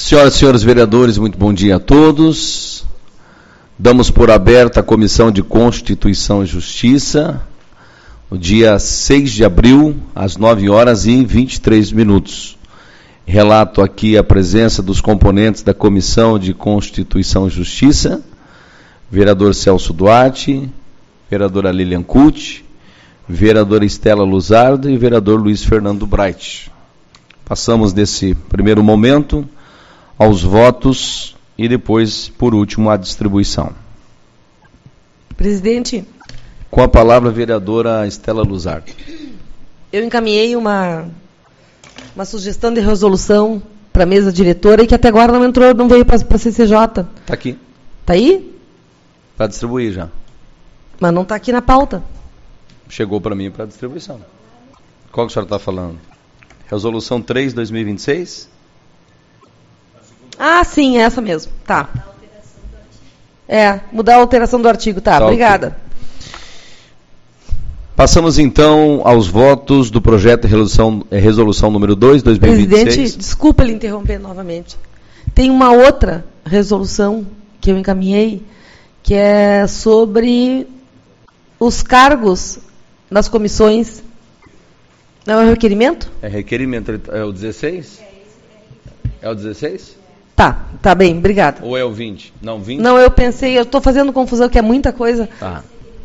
Senhoras e senhores vereadores, muito bom dia a todos. Damos por aberta a Comissão de Constituição e Justiça, no dia 6 de abril, às 9 horas e 23 minutos. Relato aqui a presença dos componentes da Comissão de Constituição e Justiça, vereador Celso Duarte, vereadora Lilian Cucci, vereadora Estela Luzardo e vereador Luiz Fernando Bright. Passamos nesse primeiro momento aos votos e depois, por último, à distribuição. Presidente. Com a palavra, a vereadora Estela Luzardo. Eu encaminhei uma sugestão de resolução para a mesa diretora e que até agora não veio para a CCJ. Está aqui. Está aí? Para distribuir já. Mas não está aqui na pauta. Chegou para mim para distribuição. Qual que o senhor está falando? Resolução 3, 2026? Ah, sim, é essa mesmo. Tá. Mudar a alteração do artigo. Tá, obrigada. Okay. Passamos então aos votos do projeto de resolução número 2, 2026. Presidente, desculpa ele interromper novamente. Tem uma outra resolução que eu encaminhei, que é sobre os cargos das comissões. Não é requerimento? É requerimento. É o 16? É o 16? Tá bem, obrigada. Ou é o 20? Não, 20? Não, eu pensei, eu estou fazendo confusão, que é muita coisa. Tá.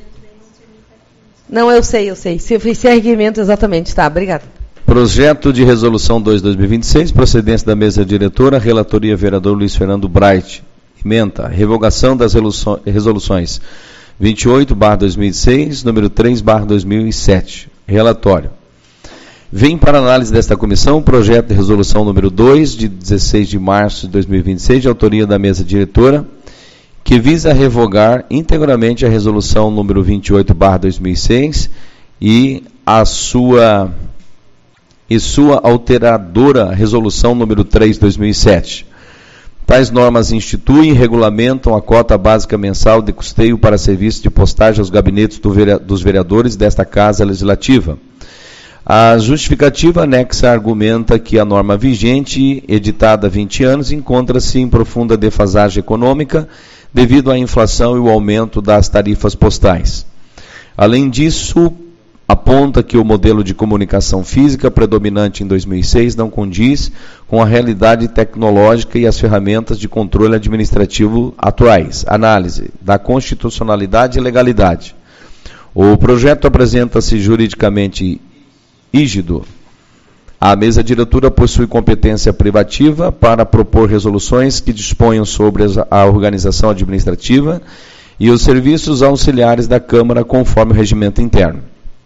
Não, eu sei. Se é requerimento, exatamente. Tá, obrigada. Projeto de resolução 2/2026, procedência da mesa diretora, relatoria vereador Luiz Fernando Bright. Ementa, revogação das resoluções 28/2006, número 3/2007. Relatório. Vem para análise desta comissão o projeto de resolução número 2, de 16 de março de 2026, de autoria da mesa diretora, que visa revogar integralmente a resolução número 28/2006 e sua alteradora resolução número 3/2007. Tais normas instituem e regulamentam a cota básica mensal de custeio para serviço de postagem aos gabinetes dos vereadores desta Casa Legislativa. A justificativa anexa argumenta que a norma vigente, editada há 20 anos, encontra-se em profunda defasagem econômica devido à inflação e o aumento das tarifas postais. Além disso, aponta que o modelo de comunicação física predominante em 2006 não condiz com a realidade tecnológica e as ferramentas de controle administrativo atuais. Análise da constitucionalidade e legalidade. O projeto apresenta-se juridicamente rígido. A mesa diretora possui competência privativa para propor resoluções que disponham sobre a organização administrativa e os serviços auxiliares da Câmara conforme o regimento interno.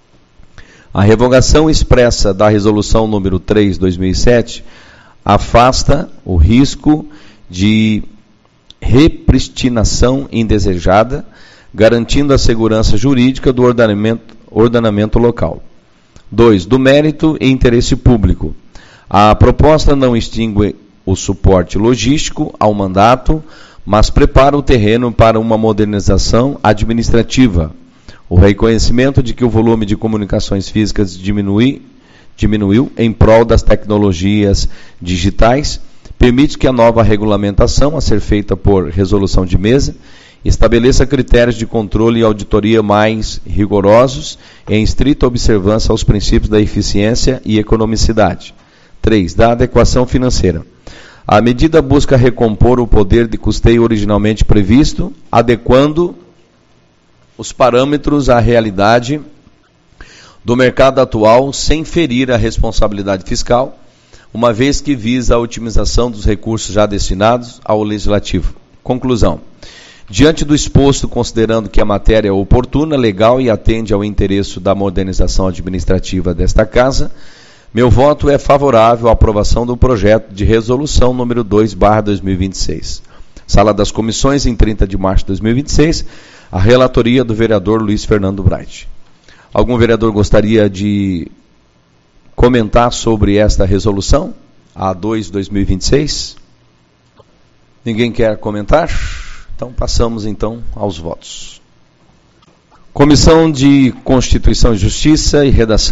A revogação expressa da resolução número 3/2007 afasta o risco de repristinação indesejada, garantindo a segurança jurídica do ordenamento local. 2. Do mérito e interesse público. A proposta não extingue o suporte logístico ao mandato, mas prepara o terreno para uma modernização administrativa. O reconhecimento de que o volume de comunicações físicas diminuiu em prol das tecnologias digitais permite que a nova regulamentação, a ser feita por resolução de mesa, estabeleça critérios de controle e auditoria mais rigorosos em estrita observância aos princípios da eficiência e economicidade. 3. Da adequação financeira. A medida busca recompor o poder de custeio originalmente previsto, adequando os parâmetros à realidade do mercado atual sem ferir a responsabilidade fiscal, uma vez que visa a otimização dos recursos já destinados ao Legislativo. Conclusão. Diante do exposto, considerando que a matéria é oportuna, legal e atende ao interesse da modernização administrativa desta Casa, meu voto é favorável à aprovação do projeto de resolução número 2/2026. Sala das Comissões, em 30 de março de 2026, a relatoria do vereador Luiz Fernando Bright. Algum vereador gostaria de comentar sobre esta resolução, a 2/2026? Ninguém quer comentar? Então, passamos então aos votos. Comissão de Constituição e Justiça e Redação.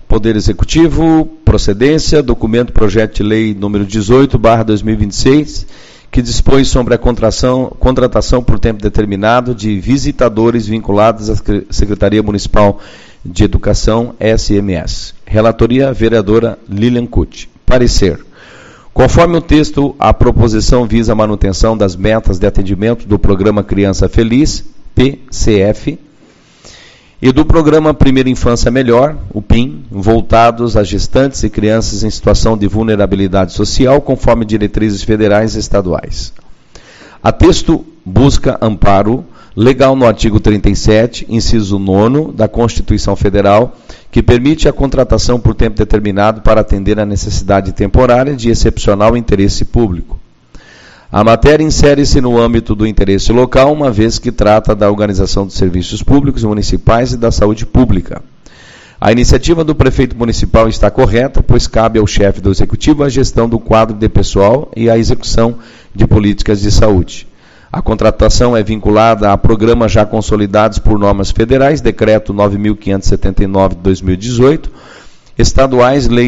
Poder Executivo, procedência, documento projeto de lei número 18/2026, que dispõe sobre a contratação por tempo determinado de visitadores vinculados à Secretaria Municipal de Educação, SMS. Relatoria, vereadora Lilian Cucci. Parecer. Conforme o texto, a proposição visa a manutenção das metas de atendimento do Programa Criança Feliz, PCF, e do Programa Primeira Infância Melhor, o PIM, voltados a gestantes e crianças em situação de vulnerabilidade social, conforme diretrizes federais e estaduais. A texto busca amparo legal no artigo 37, inciso 9 da Constituição Federal, que permite a contratação por tempo determinado para atender a necessidade temporária de excepcional interesse público. A matéria insere-se no âmbito do interesse local, uma vez que trata da organização dos serviços públicos municipais e da saúde pública. A iniciativa do prefeito municipal está correta, pois cabe ao chefe do executivo a gestão do quadro de pessoal e a execução de políticas de saúde. A contratação é vinculada a programas já consolidados por normas federais, Decreto 9.579 de 2018, estaduais, Lei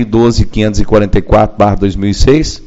12.544/2006,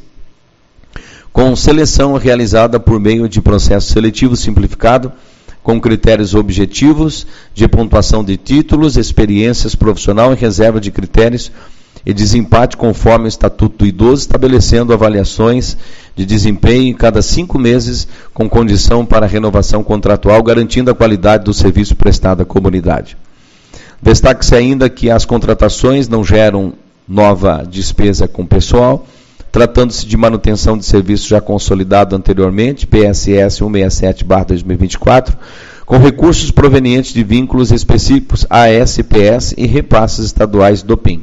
com seleção realizada por meio de processo seletivo simplificado, com critérios objetivos de pontuação de títulos, experiências profissional e reserva de critérios e desempate conforme o Estatuto do Idoso, estabelecendo avaliações de desempenho em cada 5 meses, com condição para renovação contratual, garantindo a qualidade do serviço prestado à comunidade. Destaque-se ainda que as contratações não geram nova despesa com pessoal, tratando-se de manutenção de serviço já consolidado anteriormente, PSS 167/2024, com recursos provenientes de vínculos específicos à SPS e repasses estaduais do PIM.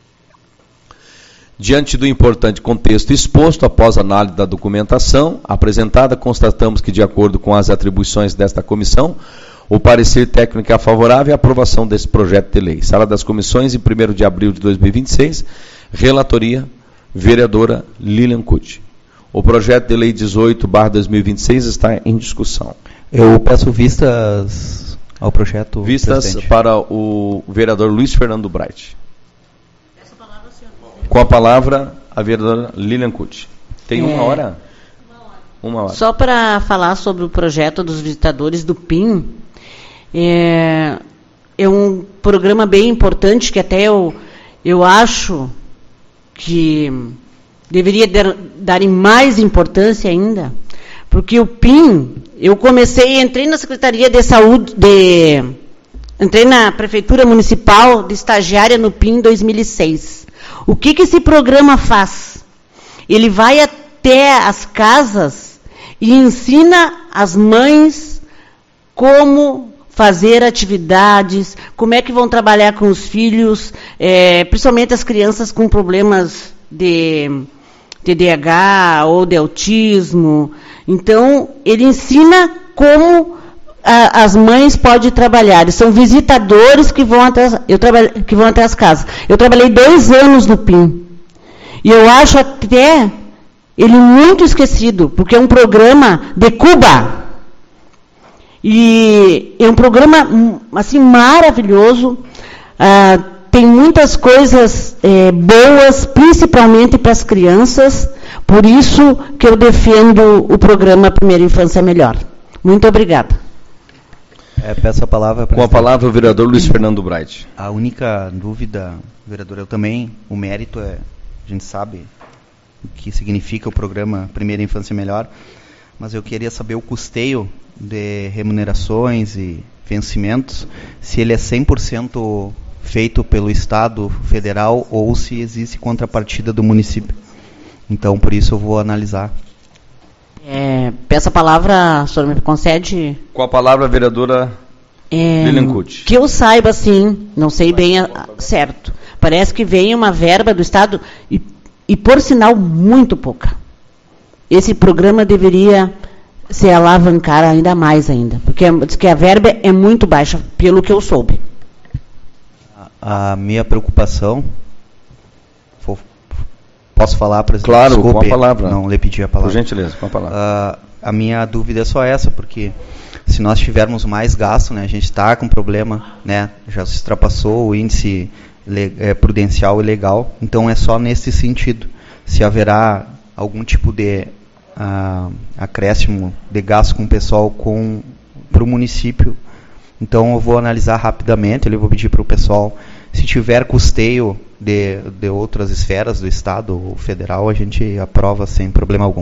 Diante do importante contexto exposto, após análise da documentação apresentada, constatamos que, de acordo com as atribuições desta comissão, o parecer técnico é favorável à aprovação desse projeto de lei. Sala das Comissões, em 1º de abril de 2026, relatoria, vereadora Lilian Cucci. O projeto de lei 18/2026 está em discussão. Eu peço vistas ao projeto. Vistas, presidente, para o vereador Luiz Fernando Bright. Com a palavra, a vereadora Lilian Cucci. Tem uma hora? Uma hora. Só para falar sobre o projeto dos visitadores do PIM, é um programa bem importante que até eu acho que deveria dar mais importância ainda, porque o PIM, entrei na Secretaria de Saúde, entrei na Prefeitura Municipal de estagiária no PIM em 2006. O que esse programa faz? Ele vai até as casas e ensina as mães como fazer atividades, como é que vão trabalhar com os filhos, principalmente as crianças com problemas de TDAH ou de autismo. Então, ele ensina como as mães podem trabalhar. Eles são visitadores que vão até as casas. Eu trabalhei 2 anos no PIM. E eu acho até ele muito esquecido, porque é um programa de Cuba. E é um programa assim, maravilhoso. Tem muitas coisas boas, principalmente para as crianças. Por isso que eu defendo o programa Primeira Infância Melhor. Muito obrigada. Peço a palavra. Com a palavra o vereador Luiz Fernando Bright. A única dúvida, vereador, eu também, o mérito a gente sabe o que significa o programa Primeira Infância Melhor, mas eu queria saber o custeio de remunerações e vencimentos, se ele é 100% feito pelo Estado federal ou se existe contrapartida do município. Então, por isso eu vou analisar. Peço a palavra, o senhor me concede? Com a palavra, a vereadora Lilian Cucci. Que eu saiba, sim, não sei bem certo. Parece que vem uma verba do Estado e por sinal, muito pouca. Esse programa deveria se alavancar ainda mais ainda, porque diz que a verba é muito baixa, pelo que eu soube. A minha preocupação... Posso falar, presidente? Claro, desculpe, com a palavra. Não lhe pedi a palavra. Por gentileza, com a palavra. A minha dúvida é só essa, porque se nós tivermos mais gasto, né, a gente está com problema, né, já se ultrapassou o índice prudencial e legal. Então é só nesse sentido. Se haverá algum tipo de acréscimo de gasto com o pessoal para o município, então eu vou analisar rapidamente. Eu vou pedir para o pessoal, se tiver custeio de outras esferas do Estado ou federal, a gente aprova sem problema algum.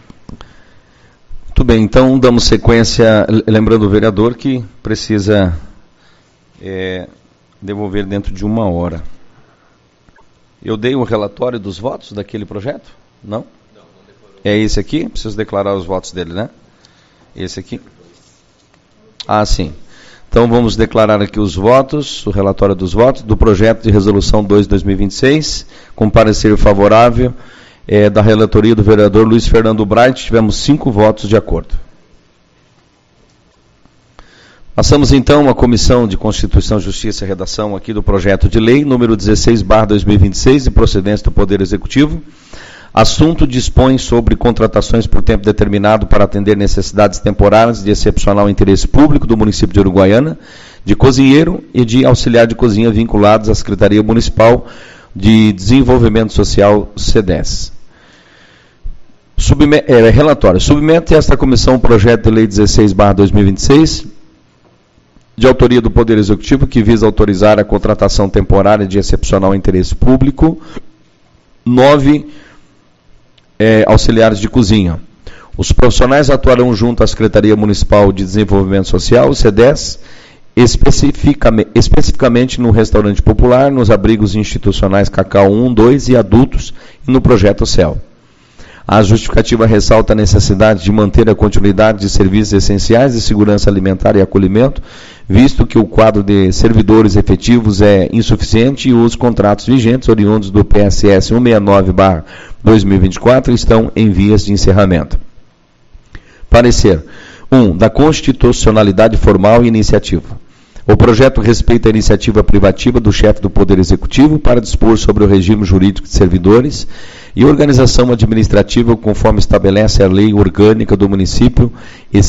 Muito bem, então damos sequência, lembrando o vereador que precisa devolver dentro de 1 hora. Eu dei o relatório dos votos daquele projeto? Não? É esse aqui? Preciso declarar os votos dele, né? Esse aqui? Ah, sim. Então vamos declarar aqui os votos, o relatório dos votos do projeto de resolução 2/2026, com parecer favorável da relatoria do vereador Luiz Fernando Bright. Tivemos 5 votos de acordo. Passamos então à Comissão de Constituição, Justiça e Redação aqui do projeto de lei número 16/2026, de procedência do Poder Executivo. Assunto dispõe sobre contratações por tempo determinado para atender necessidades temporárias de excepcional interesse público do município de Uruguaiana, de cozinheiro e de auxiliar de cozinha vinculados à Secretaria Municipal de Desenvolvimento Social, SEDES. Relatório. Submete a esta comissão o projeto de lei 16/2026, de autoria do Poder Executivo, que visa autorizar a contratação temporária de excepcional interesse público. 9 auxiliares de cozinha. Os profissionais atuarão junto à Secretaria Municipal de Desenvolvimento Social, SEDES, especificamente no restaurante popular, nos abrigos institucionais Cacau 1, 2 e adultos, e no projeto CEL. A justificativa ressalta a necessidade de manter a continuidade de serviços essenciais de segurança alimentar e acolhimento, visto que o quadro de servidores efetivos é insuficiente e os contratos vigentes, oriundos do PSS 169/2024, estão em vias de encerramento. Parecer. 1. Da constitucionalidade formal e iniciativa. O projeto respeita a iniciativa privativa do chefe do Poder Executivo para dispor sobre o regime jurídico de servidores e organização administrativa conforme estabelece a lei orgânica do município e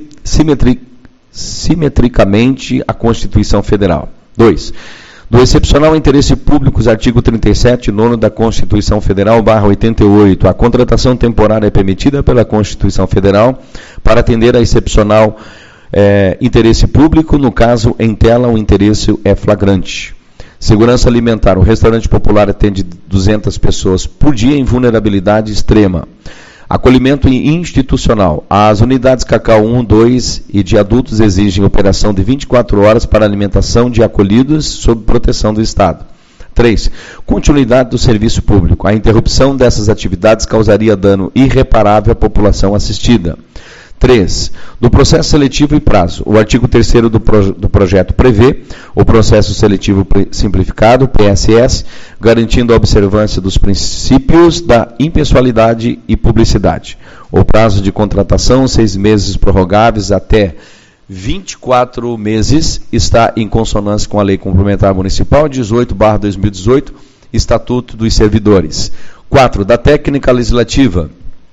simetricamente a Constituição Federal. 2. Do excepcional interesse público, os artigos 37 e 9 da Constituição Federal, /88, a contratação temporária é permitida pela Constituição Federal para atender a excepcional interesse público, no caso, em tela, o interesse é flagrante. Segurança alimentar. O restaurante popular atende 200 pessoas por dia em vulnerabilidade extrema. Acolhimento institucional. As unidades Cacau 1, 2 e de adultos exigem operação de 24 horas para alimentação de acolhidos sob proteção do Estado. 3. Continuidade do serviço público. A interrupção dessas atividades causaria dano irreparável à população assistida. 3. Do processo seletivo e prazo. O artigo 3º do projeto prevê o processo seletivo simplificado, PSS, garantindo a observância dos princípios da impessoalidade e publicidade. O prazo de contratação, 6 meses prorrogáveis até 24 meses, está em consonância com a Lei Complementar Municipal 18/2018, Estatuto dos Servidores. 4. Da técnica legislativa.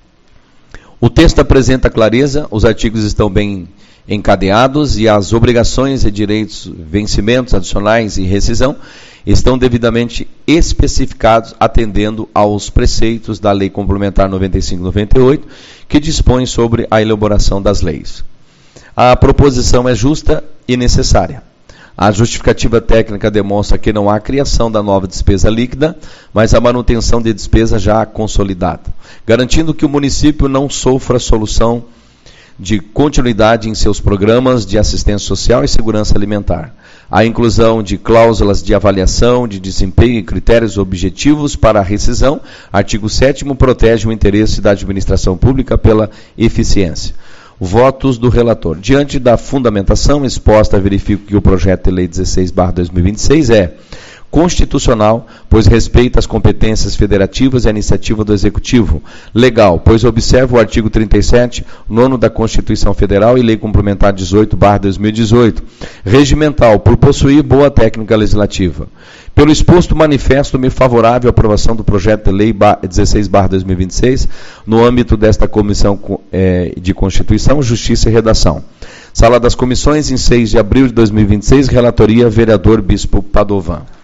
O texto apresenta clareza, os artigos estão bem encadeados e as obrigações e direitos, vencimentos adicionais e rescisão estão devidamente especificados, atendendo aos preceitos da Lei Complementar 95/98, que dispõe sobre a elaboração das leis. A proposição é justa e necessária. A justificativa técnica demonstra que não há criação da nova despesa líquida, mas a manutenção de despesa já consolidada, garantindo que o município não sofra solução de continuidade em seus programas de assistência social e segurança alimentar. A inclusão de cláusulas de avaliação de desempenho e critérios objetivos para a rescisão, artigo 7º, protege o interesse da administração pública pela eficiência. Votos do relator. Diante da fundamentação exposta, verifico que o projeto de lei 16/2026 é constitucional, pois respeita as competências federativas e a iniciativa do Executivo. Legal, pois observa o artigo 37, 9º da Constituição Federal e Lei Complementar 18/2018. Regimental, por possuir boa técnica legislativa. Pelo exposto, manifesto-me favorável à aprovação do projeto de lei 16/2026 no âmbito desta Comissão de Constituição, Justiça e Redação. Sala das Comissões, em 6 de abril de 2026, relatoria vereador Bispo Padovan.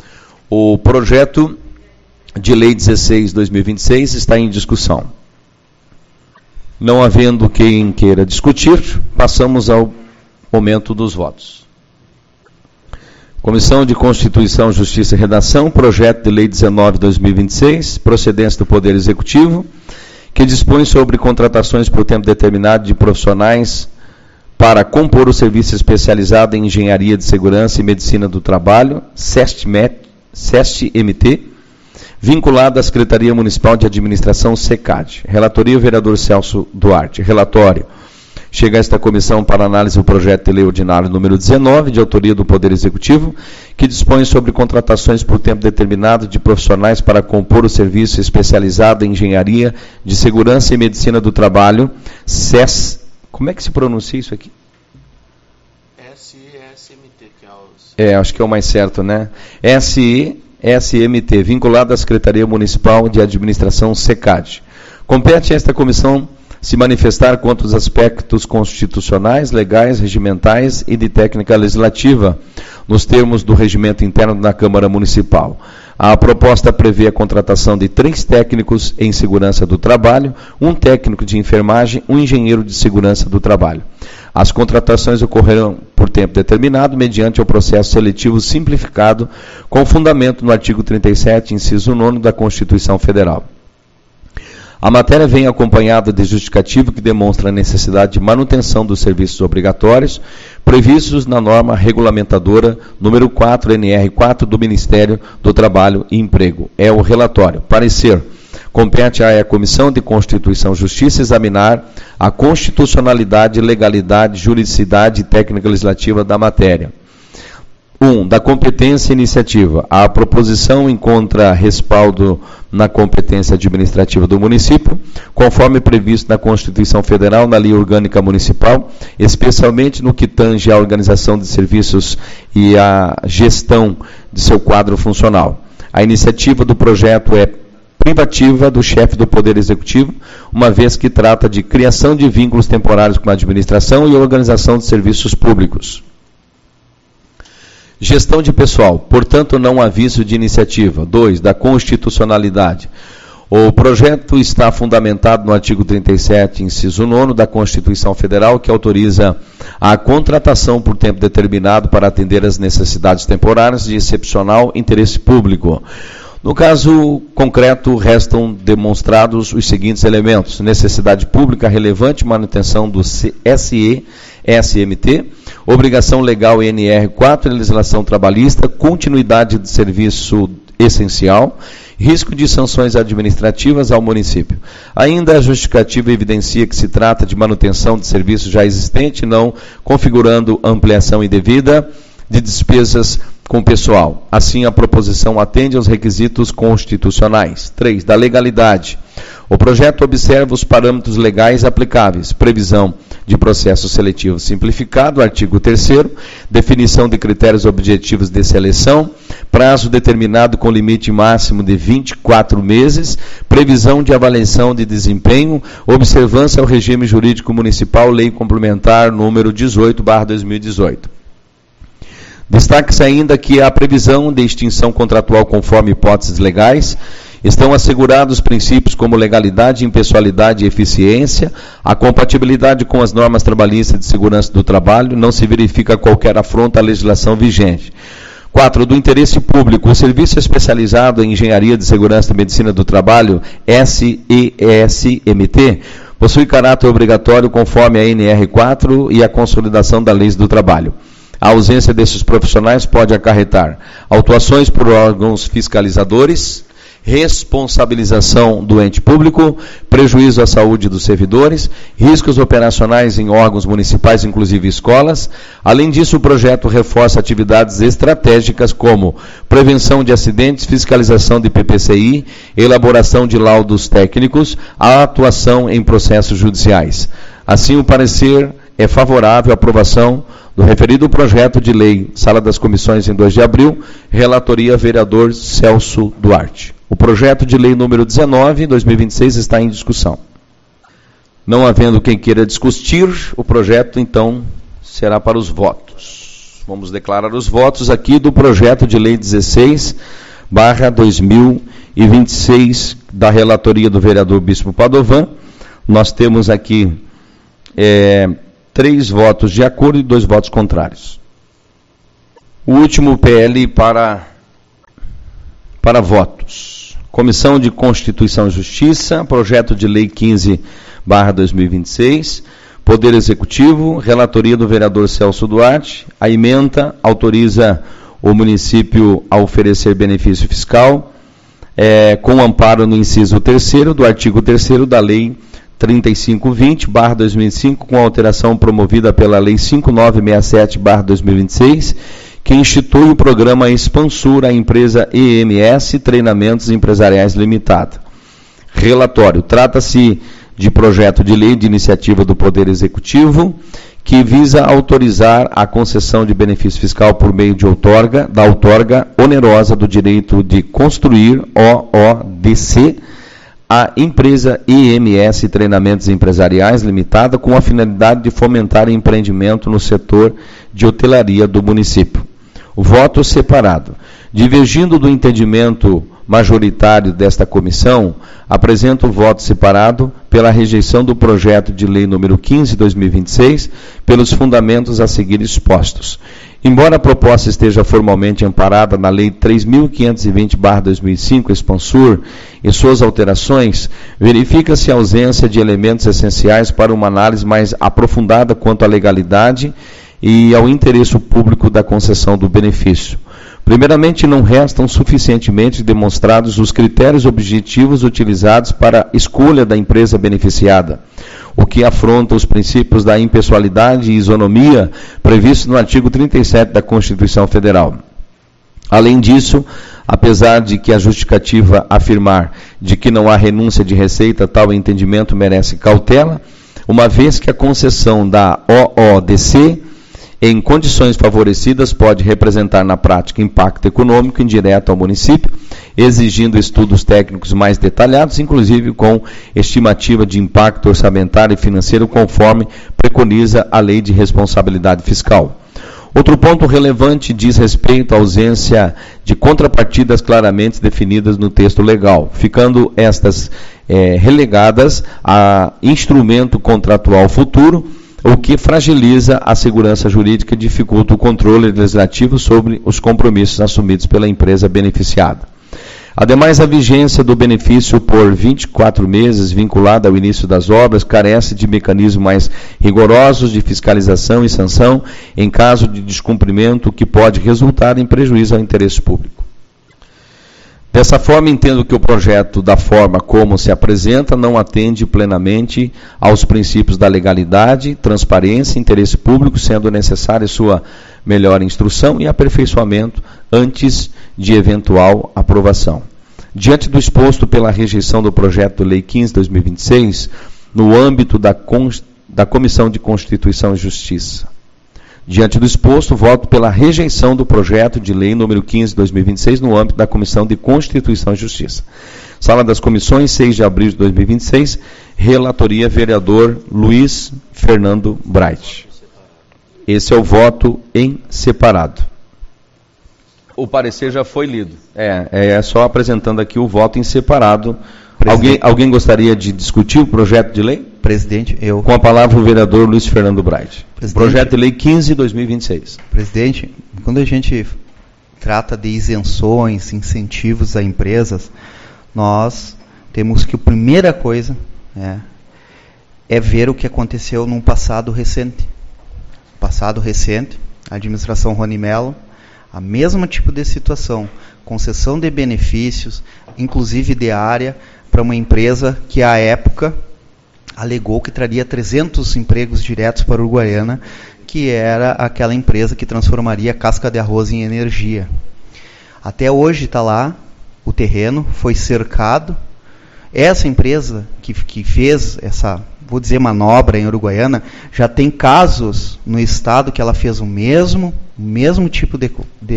O projeto de lei 16/2026 está em discussão. Não havendo quem queira discutir, passamos ao momento dos votos. Comissão de Constituição, Justiça e Redação, projeto de lei 19/2026, procedência do Poder Executivo, que dispõe sobre contratações por tempo determinado de profissionais para compor o serviço especializado em Engenharia de Segurança e Medicina do Trabalho, SEST-MT, vinculado à Secretaria Municipal de Administração, SECAD. Relatoria, o vereador Celso Duarte. Relatório. Chega a esta comissão para análise o projeto de lei ordinário número 19, de autoria do Poder Executivo, que dispõe sobre contratações por tempo determinado de profissionais para compor o serviço especializado em Engenharia de Segurança e Medicina do Trabalho, SES. Como é que se pronuncia isso aqui? SESMT, que é os... acho que é o mais certo, né? SESMT, vinculado à Secretaria Municipal de Administração, SECAD. Compete a esta comissão se manifestar quanto aos aspectos constitucionais, legais, regimentais e de técnica legislativa, nos termos do regimento interno da Câmara Municipal. A proposta prevê a contratação de 3 técnicos em segurança do trabalho, 1 técnico de enfermagem, 1 engenheiro de segurança do trabalho. As contratações ocorrerão por tempo determinado, mediante o processo seletivo simplificado, com fundamento no artigo 37, inciso 9 da Constituição Federal. A matéria vem acompanhada de justificativo que demonstra a necessidade de manutenção dos serviços obrigatórios previstos na norma regulamentadora número 4, NR4, do Ministério do Trabalho e Emprego. É o relatório. Parecer. Compete à Comissão de Constituição e Justiça examinar a constitucionalidade, legalidade, juridicidade e técnica legislativa da matéria. 1. Da competência e iniciativa. A proposição encontra respaldo na competência administrativa do município, conforme previsto na Constituição Federal, na Lei Orgânica Municipal, especialmente no que tange à organização de serviços e à gestão de seu quadro funcional. A iniciativa do projeto é privativa do chefe do Poder Executivo, uma vez que trata de criação de vínculos temporários com a administração e organização de serviços públicos. Gestão de pessoal, portanto, não aviso de iniciativa. 2. Da constitucionalidade. O projeto está fundamentado no artigo 37, inciso 9 da Constituição Federal, que autoriza a contratação por tempo determinado para atender às necessidades temporárias de excepcional interesse público. No caso concreto, restam demonstrados os seguintes elementos: necessidade pública relevante, manutenção do SESMT, obrigação legal NR4, legislação trabalhista, continuidade de serviço essencial, risco de sanções administrativas ao município. Ainda a justificativa evidencia que se trata de manutenção de serviço já existente, não configurando ampliação indevida de despesas com pessoal. Assim, a proposição atende aos requisitos constitucionais. 3. Da legalidade. O projeto observa os parâmetros legais aplicáveis, previsão de processo seletivo simplificado, artigo 3º, definição de critérios objetivos de seleção, prazo determinado com limite máximo de 24 meses, previsão de avaliação de desempenho, observância ao regime jurídico municipal, lei complementar número 18/2018. Destaque-se ainda que a previsão de extinção contratual conforme hipóteses legais estão assegurados princípios como legalidade, impessoalidade e eficiência, a compatibilidade com as normas trabalhistas de segurança do trabalho, não se verifica qualquer afronta à legislação vigente. 4. Do interesse público. O Serviço Especializado em Engenharia de Segurança e Medicina do Trabalho, SESMT, possui caráter obrigatório conforme a NR4 e a consolidação da Lei do Trabalho. A ausência desses profissionais pode acarretar autuações por órgãos fiscalizadores, responsabilização do ente público, prejuízo à saúde dos servidores, riscos operacionais em órgãos municipais, inclusive escolas. Além disso, o projeto reforça atividades estratégicas como prevenção de acidentes, fiscalização de PPCI, elaboração de laudos técnicos, a atuação em processos judiciais. Assim, o parecer é favorável à aprovação do referido projeto de lei, Sala das Comissões em 2 de abril, relatoria vereador Celso Duarte. O projeto de lei número 19, 2026, está em discussão. Não havendo quem queira discutir, o projeto, então, será para os votos. Vamos declarar os votos aqui do projeto de lei 16, 2026, da relatoria do vereador Bispo Padovan. Nós temos aqui 3 votos de acordo e 2 votos contrários. O último PL para votos. Comissão de Constituição e Justiça, projeto de lei 15/2026, Poder Executivo, relatoria do vereador Celso Duarte. A ementa autoriza o município a oferecer benefício fiscal, com amparo no inciso 3º do artigo 3º da lei 3520/2005, com alteração promovida pela lei 5967/2026, que institui o programa Expansur, a empresa EMS Treinamentos Empresariais Limitada. Relatório. Trata-se de projeto de lei de iniciativa do Poder Executivo, que visa autorizar a concessão de benefício fiscal por meio de da outorga onerosa do direito de construir, OODC, a empresa EMS Treinamentos Empresariais Limitada, com a finalidade de fomentar empreendimento no setor de hotelaria do município. O voto separado. Divergindo do entendimento majoritário desta comissão, apresento o voto separado pela rejeição do projeto de lei número 15/2026, pelos fundamentos a seguir expostos. Embora a proposta esteja formalmente amparada na lei 3.520/2005, Expansur, e suas alterações, verifica-se a ausência de elementos essenciais para uma análise mais aprofundada quanto à legalidade e ao interesse público da concessão do benefício. Primeiramente, não restam suficientemente demonstrados os critérios objetivos utilizados para a escolha da empresa beneficiada, o que afronta os princípios da impessoalidade e isonomia previstos no artigo 37 da Constituição Federal. Além disso, apesar de que a justificativa afirmar de que não há renúncia de receita, tal entendimento merece cautela, uma vez que a concessão da OODC em condições favorecidas pode representar na prática impacto econômico indireto ao município, exigindo estudos técnicos mais detalhados, inclusive com estimativa de impacto orçamentário e financeiro, conforme preconiza a Lei de Responsabilidade Fiscal. Outro ponto relevante diz respeito à ausência de contrapartidas claramente definidas no texto legal, ficando estas relegadas a instrumento contratual futuro, o que fragiliza a segurança jurídica e dificulta o controle legislativo sobre os compromissos assumidos pela empresa beneficiada. Ademais, a vigência do benefício por 24 meses, vinculada ao início das obras, carece de mecanismos mais rigorosos de fiscalização e sanção em caso de descumprimento, que pode resultar em prejuízo ao interesse público. Dessa forma, entendo que o projeto, da forma como se apresenta, não atende plenamente aos princípios da legalidade, transparência e interesse público, sendo necessária sua melhor instrução e aperfeiçoamento antes de eventual aprovação. Diante do exposto pela rejeição do projeto de lei 15/2026, no âmbito da Comissão de Constituição e Justiça, diante do exposto, voto pela rejeição do projeto de lei número 15/2026 no âmbito da Comissão de Constituição e Justiça. Sala das Comissões, 6 de abril de 2026, relatoria vereador Luiz Fernando Bright. Esse é o voto em separado. O parecer já foi lido. É só apresentando aqui o voto em separado. Alguém gostaria de discutir o projeto de lei? Presidente, eu... Com a palavra o vereador Luiz Fernando Bright. Projeto de lei 15/2026. Presidente, quando a gente trata de isenções, incentivos a empresas, nós temos que a primeira coisa é ver o que aconteceu num passado recente. Passado recente, a administração Rony Mello, a mesma tipo de situação, concessão de benefícios, inclusive de área, para uma empresa que à época alegou que traria 300 empregos diretos para a Uruguaiana, que era aquela empresa que transformaria casca de arroz em energia. Até hoje está lá, o terreno foi cercado. Essa empresa que fez essa, vou dizer, manobra em Uruguaiana, já tem casos no estado que ela fez o mesmo tipo de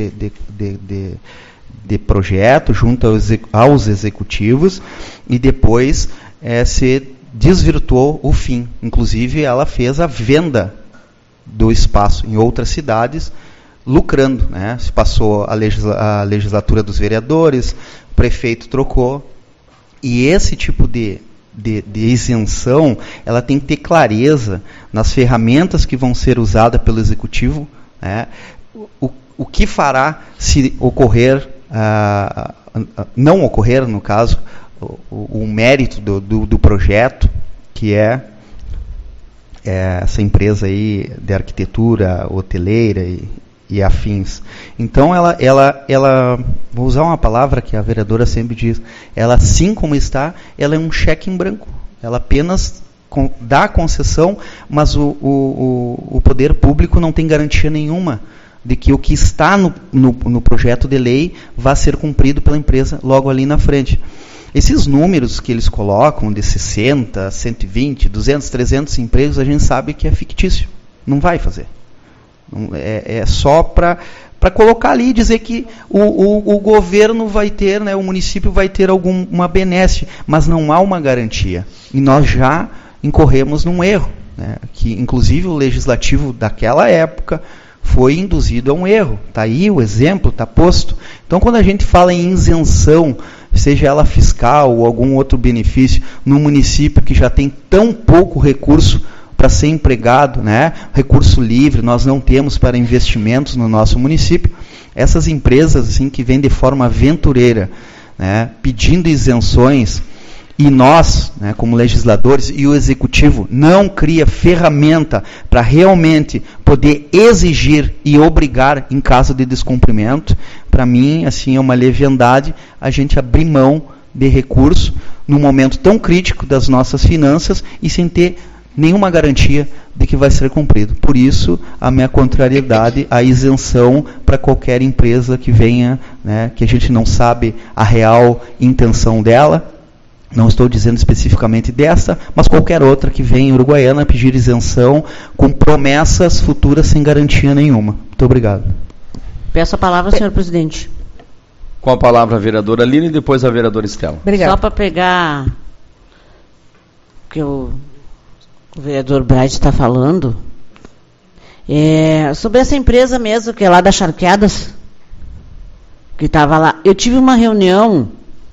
projeto junto aos executivos e depois se desvirtuou o fim. Inclusive, ela fez a venda do espaço em outras cidades lucrando, né? Se passou a legislatura dos vereadores, o prefeito trocou, e esse tipo de isenção, ela tem que ter clareza nas ferramentas que vão ser usadas pelo executivo, né? O que fará se ocorrer, não ocorrer, no caso, o mérito do projeto, que é essa empresa aí de arquitetura hoteleira e afins. Então, ela, vou usar uma palavra que a vereadora sempre diz, ela, assim como está, ela é um cheque em branco. Ela apenas dá a concessão, mas o poder público não tem garantia nenhuma de que o que está no projeto de lei vai ser cumprido pela empresa logo ali na frente. Esses números que eles colocam de 60, 120, 200, 300 empregos, a gente sabe que é fictício. Não vai fazer. É só para colocar ali e dizer que o governo vai ter, né, o município vai ter uma benesse, mas não há uma garantia. E nós já incorremos num erro, né, que inclusive o legislativo daquela época foi induzido a um erro. Está aí o exemplo, está posto. Então, quando a gente fala em isenção, seja ela fiscal ou algum outro benefício, num município que já tem tão pouco recurso para ser empregado, né? Recurso livre, nós não temos para investimentos no nosso município, essas empresas assim, que vêm de forma aventureira, né, pedindo isenções, e nós, né, como legisladores, e o executivo não cria ferramenta para realmente poder exigir e obrigar em caso de descumprimento, para mim, assim, é uma leviandade a gente abrir mão de recurso num momento tão crítico das nossas finanças e sem ter nenhuma garantia de que vai ser cumprido. Por isso, a minha contrariedade à isenção para qualquer empresa que venha, né, que a gente não sabe a real intenção dela. Não estou dizendo especificamente dessa, mas qualquer outra que venha em Uruguaiana pedir isenção com promessas futuras sem garantia nenhuma. Muito obrigado. Peço a palavra, senhor presidente. Com a palavra a vereadora Lina e depois a vereadora Estela. Obrigada. Só para pegar o que o vereador Bright está falando, sobre essa empresa mesmo, que é lá das Charqueadas, que estava lá. Eu tive uma reunião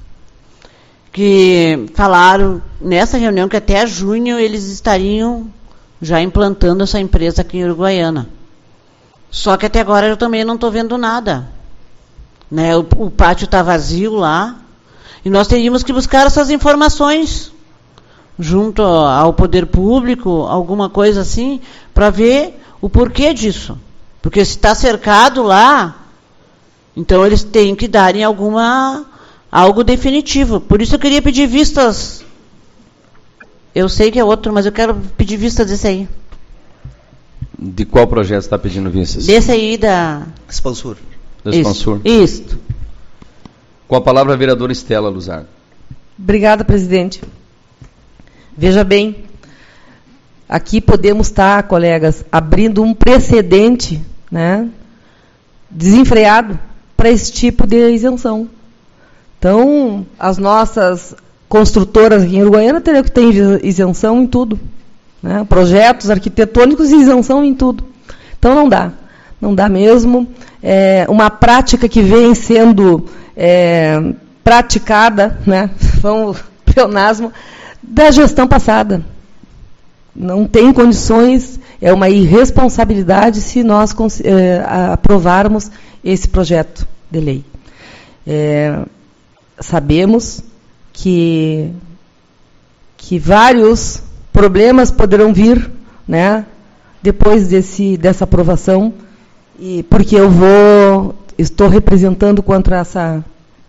que falaram, nessa reunião, que até junho eles estariam já implantando essa empresa aqui em Uruguaiana. Só que até agora eu também não estou vendo nada. Né? O pátio está vazio lá, e nós teríamos que buscar essas informações junto ao poder público, alguma coisa assim, para ver o porquê disso. Porque se está cercado lá, então eles têm que darem algo definitivo. Por isso eu queria pedir vistas. Eu sei que é outro, mas eu quero pedir vistas desse aí. De qual projeto você está pedindo vistas? Desse aí da... Expansur. Do Expansur. Isso. Com a palavra a vereadora Estela Luzar. Obrigada, presidente. Veja bem, aqui podemos estar, colegas, abrindo um precedente, né, desenfreado para esse tipo de isenção. Então, as nossas construtoras aqui em Uruguaiana teriam que ter isenção em tudo. Né? Projetos arquitetônicos e isenção em tudo. Então, não dá. Não dá mesmo. É uma prática que vem sendo praticada, né? Vamos, pleonasmo, da gestão passada. Não tem condições, é uma irresponsabilidade se nós aprovarmos esse projeto de lei. Sabemos que vários problemas poderão vir, né, depois dessa aprovação, e porque estou representando contra essa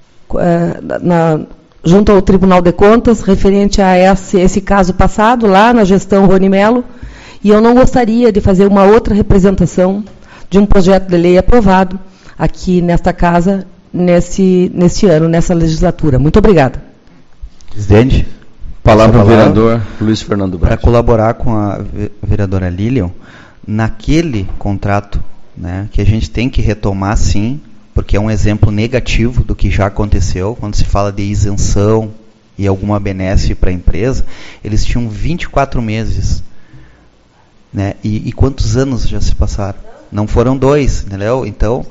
junto ao Tribunal de Contas, referente a esse caso passado, lá na gestão Rony Melo, e eu não gostaria de fazer uma outra representação de um projeto de lei aprovado aqui nesta casa, neste ano, nessa legislatura. Muito obrigada. Presidente. Palavra ao vereador Luiz Fernando Braz. Para colaborar com a vereadora Lilian, naquele contrato, né, que a gente tem que retomar, sim, porque é um exemplo negativo do que já aconteceu, quando se fala de isenção e alguma benesse para a empresa, eles tinham 24 meses. Né? E quantos anos já se passaram? Não foram 2, entendeu? Então,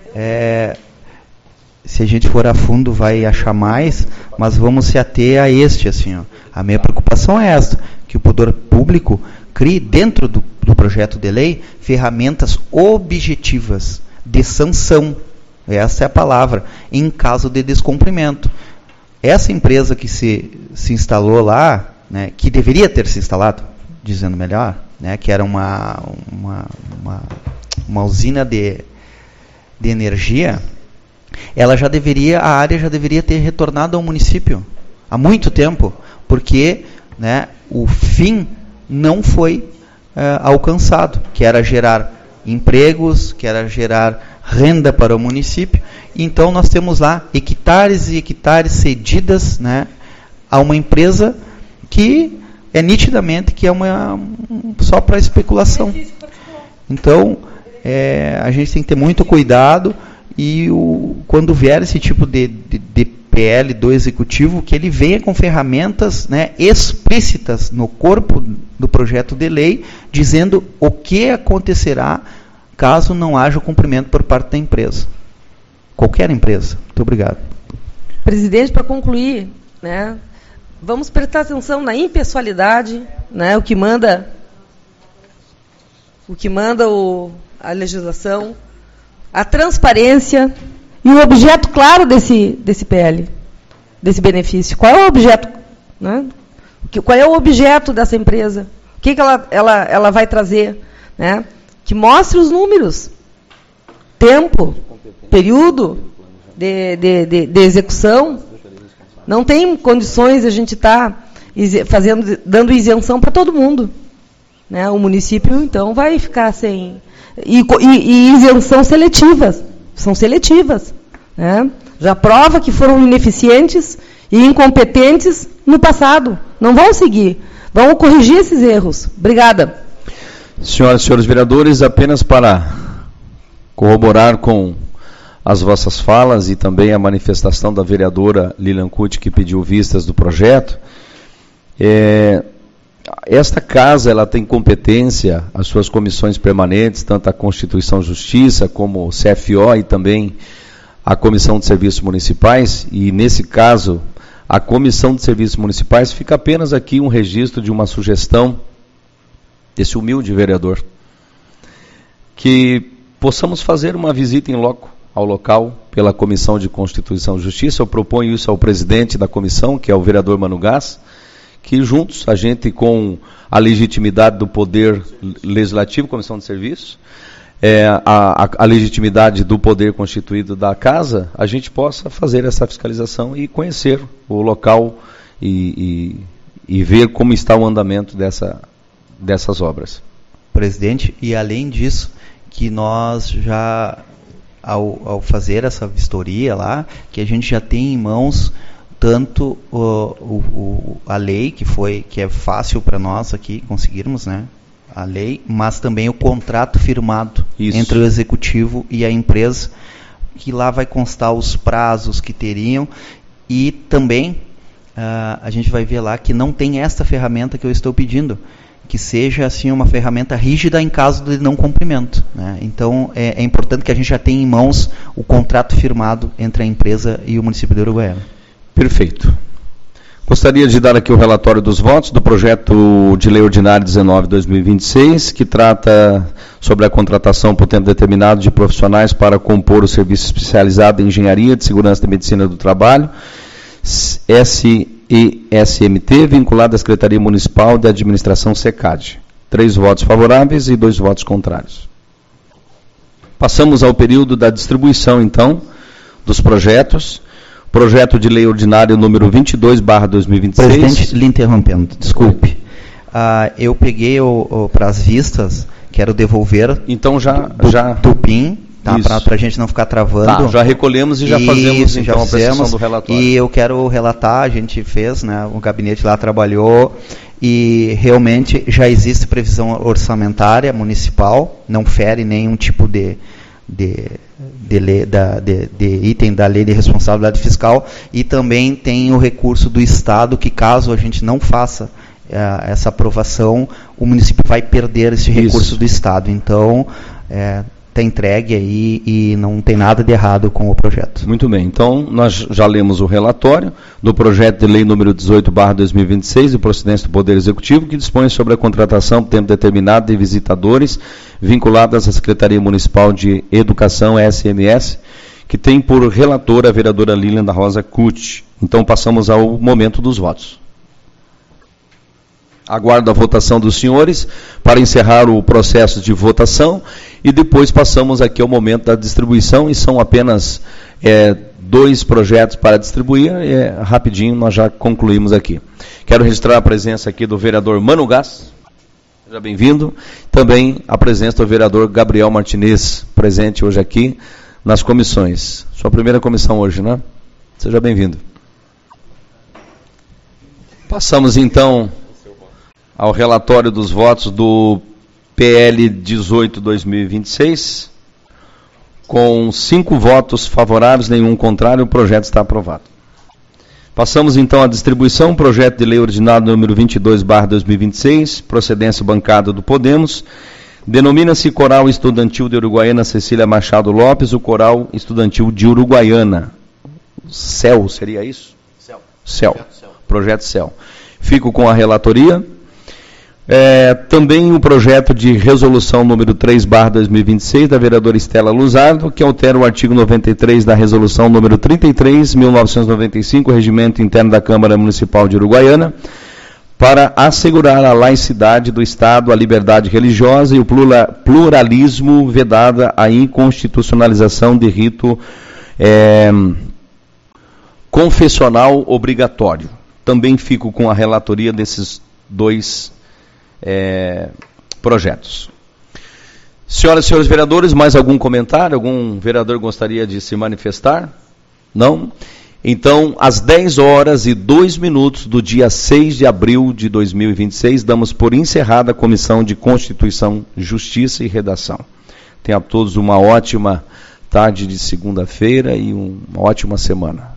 se a gente for a fundo vai achar mais, mas vamos se ater a este, assim, ó. A minha preocupação é esta, que o poder público crie dentro do projeto de lei ferramentas objetivas de sanção, essa é a palavra, em caso de descumprimento. Essa empresa que se instalou lá, né, que deveria ter se instalado, dizendo melhor, né, que era uma usina de energia, a área já deveria ter retornado ao município há muito tempo, porque, né, o fim não foi alcançado, que era gerar empregos, que era gerar renda para o município. Então nós temos lá hectares e hectares cedidas, né, a uma empresa que é nitidamente que é só para especulação. Então a gente tem que ter muito cuidado e quando vier esse tipo de PL do Executivo, que ele venha com ferramentas, né, explícitas no corpo do projeto de lei, dizendo o que acontecerá caso não haja o cumprimento por parte da empresa. Qualquer empresa. Muito obrigado. Presidente, para concluir, né, vamos prestar atenção na impessoalidade, né, o que manda a legislação, a transparência e o objeto claro desse PL, desse benefício. Qual é o objeto? Né? Qual é o objeto dessa empresa? O que ela vai trazer? Né? Que mostre os números, tempo, período de execução. Não tem condições de a gente estar dando isenção para todo mundo. Né? O município, então, vai ficar sem... E isenção seletivas. São seletivas. Né? Já prova que foram ineficientes e incompetentes no passado. Não vão seguir. Vão corrigir esses erros. Obrigada. Senhoras e senhores vereadores, apenas para corroborar com as vossas falas e também a manifestação da vereadora Lilian Cuti, que pediu vistas do projeto, esta casa ela tem competência, as suas comissões permanentes, tanto a Constituição e Justiça, como o CFO e também a Comissão de Serviços Municipais, e nesse caso, a Comissão de Serviços Municipais fica apenas aqui um registro de uma sugestão desse humilde vereador, que possamos fazer uma visita em loco ao local pela Comissão de Constituição e Justiça. Eu proponho isso ao presidente da comissão, que é o vereador Mano Gás, que juntos, a gente com a legitimidade do Poder Legislativo, Comissão de Serviços, a legitimidade do Poder Constituído da Casa, a gente possa fazer essa fiscalização e conhecer o local e ver como está o andamento dessas obras. Presidente, e além disso, que nós já, ao fazer essa vistoria lá, que a gente já tem em mãos tanto a lei, que é fácil para nós aqui conseguirmos, né, a lei, mas também o contrato firmado entre o Executivo e a empresa, que lá vai constar os prazos que teriam, e também a gente vai ver lá que não tem esta ferramenta que eu estou pedindo, que seja assim uma ferramenta rígida em caso de não cumprimento, né? Então é importante que a gente já tenha em mãos o contrato firmado entre a empresa e o município de Uruguaiana. Perfeito. Gostaria de dar aqui o relatório dos votos do projeto de lei ordinária 19/2026, que trata sobre a contratação por tempo determinado de profissionais para compor o serviço especializado em engenharia de segurança e medicina do trabalho, SESMT, vinculado à Secretaria Municipal de Administração SECAD. 3 votos favoráveis e 2 votos contrários. Passamos ao período da distribuição, então, dos projetos. Projeto de lei ordinário número 22/2026. Presidente, lhe interrompendo, desculpe. Eu peguei para as vistas, quero devolver então do PIN, tá, para a gente não ficar travando. Tá, já recolhemos e já fazemos então a apreciação do relatório. E eu quero relatar, a gente fez, né, o gabinete lá trabalhou, e realmente já existe previsão orçamentária municipal, não fere nenhum tipo de item da lei de responsabilidade fiscal, e também tem o recurso do Estado, que caso a gente não faça essa aprovação, o município vai perder esse recurso do Estado. Então, está entregue aí e não tem nada de errado com o projeto. Muito bem. Então, nós já lemos o relatório do projeto de lei número 18/2026, de procedência do Poder Executivo, que dispõe sobre a contratação por tempo determinado de visitadores vinculados à Secretaria Municipal de Educação, SMS, que tem por relatora a vereadora Lilian da Rosa Cucci. Então, passamos ao momento dos votos. Aguardo a votação dos senhores para encerrar o processo de votação e depois passamos aqui ao momento da distribuição, e são apenas 2 projetos para distribuir, rapidinho nós já concluímos aqui. Quero registrar a presença aqui do vereador Mano Gás, seja bem-vindo, também a presença do vereador Gabriel Martinez, presente hoje aqui nas comissões. Sua primeira comissão hoje, né? Seja bem-vindo. Passamos então ao relatório dos votos do PL 18/2026, com 5 votos favoráveis, nenhum contrário, o projeto está aprovado. Passamos então à distribuição, projeto de lei ordinário número 22/2026, procedência bancada do Podemos, denomina-se Coral Estudantil de Uruguaiana Cecília Machado Lopes, o Coral Estudantil de Uruguaiana. CEL, seria isso? CEL. Projeto CEL. Fico com a relatoria. Também o projeto de resolução número 3/2026 da vereadora Estela Luzardo, que altera o artigo 93 da resolução número 33/1995, regimento interno da Câmara Municipal de Uruguaiana, para assegurar a laicidade do Estado, a liberdade religiosa e o pluralismo, vedada a inconstitucionalização de rito confessional obrigatório. Também fico com a relatoria desses 2 projetos. Senhoras e senhores vereadores, mais algum comentário? Algum vereador gostaria de se manifestar? Não? Então, às 10h02 do dia 6 de abril de 2026, damos por encerrada a Comissão de Constituição, Justiça e Redação. Tenham a todos uma ótima tarde de segunda-feira e uma ótima semana.